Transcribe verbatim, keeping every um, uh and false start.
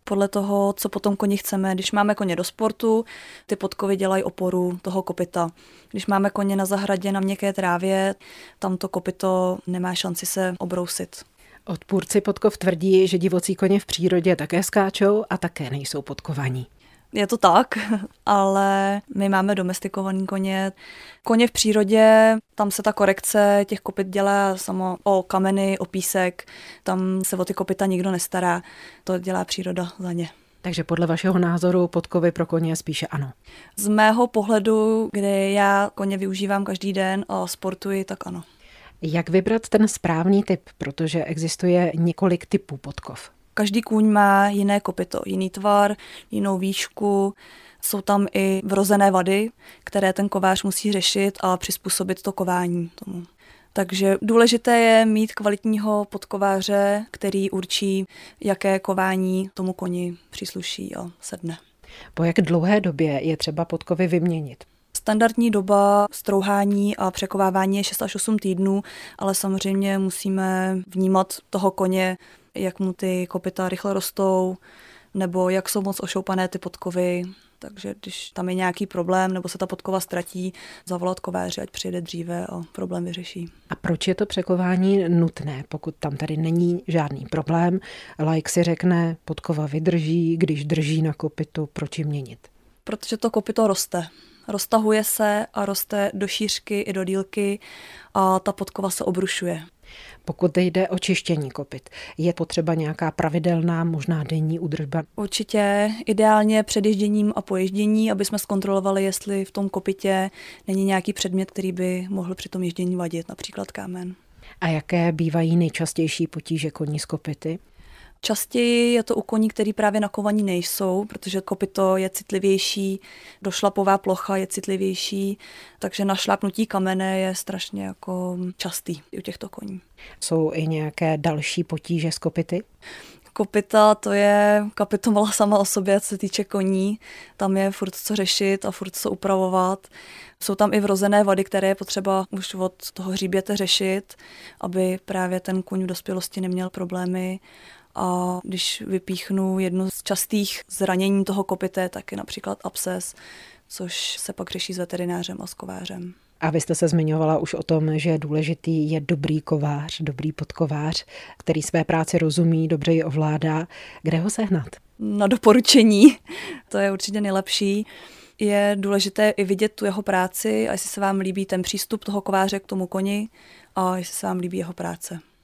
podle toho, co potom koni chceme. Když máme koně do sportu, ty podkovy dělají oporu toho kopyta. Když máme koně na zahradě, na měkké trávě, tam to kopyto nemá šanci se obrousit. Odpůrci podkov tvrdí, že divocí koně v přírodě také skáčou a také nejsou podkovaní. Je to tak, ale my máme domestikovaný koně. Koně v přírodě, tam se ta korekce těch kopyt dělá samo o kameny, o písek, tam se o ty kopyta nikdo nestará, to dělá příroda za ně. Takže podle vašeho názoru podkovy pro koně spíše ano? Z mého pohledu, kde já koně využívám každý den a sportuji, tak ano. Jak vybrat ten správný typ, protože existuje několik typů podkov? Každý kůň má jiné kopyto, jiný tvar, jinou výšku. Jsou tam i vrozené vady, které ten kovář musí řešit a přizpůsobit to kování tomu. Takže důležité je mít kvalitního podkováře, který určí, jaké kování tomu koni přísluší a sedne. Po jak dlouhé době je třeba podkovy vyměnit? Standardní doba strouhání a překovávání je šest až osm týdnů, ale samozřejmě musíme vnímat toho koně, jak mu ty kopyta rychle rostou, nebo jak jsou moc ošoupané ty podkovy. Takže když tam je nějaký problém, nebo se ta podkova ztratí, zavolat kováři, ať přijede dříve a problém vyřeší. A proč je to překování nutné, pokud tam tady není žádný problém? Laik si řekne, podkova vydrží, když drží na kopytu, proč ji měnit? Protože to kopyto roste. Roztahuje se a roste do šířky i do dílky a ta podkova se obrušuje. Pokud jde o čištění kopyt, je potřeba nějaká pravidelná, možná denní údržba? Určitě, ideálně před ježděním a po ježdění, aby jsme zkontrolovali, jestli v tom kopytě není nějaký předmět, který by mohl při tom ježdění vadit, například kámen. A jaké bývají nejčastější potíže koní s kopyty? Častěji je to u koní, který právě na kovaní nejsou, protože kopyto je citlivější, došlapová plocha je citlivější, takže našlápnutí kamene je strašně jako častý u těchto koní. Jsou i nějaké další potíže s kopyty? Kopyta, to je kapitola sama o sobě, co se týče koní. Tam je furt co řešit a furt co upravovat. Jsou tam i vrozené vady, které je potřeba už od toho hříběte řešit, aby právě ten kůň v dospělosti neměl problémy. A když vypíchnu jednu z častých zranění toho kopyte, tak je například absces, což se pak řeší s veterinářem a s kovářem. A vy jste se zmiňovala už o tom, že důležitý je dobrý kovář, dobrý podkovář, který své práci rozumí, dobře ji ovládá. Kde ho sehnat? Na doporučení, to je určitě nejlepší. Je důležité i vidět tu jeho práci a jestli se vám líbí ten přístup toho kováře k tomu koni a jestli se vám líbí jeho práce.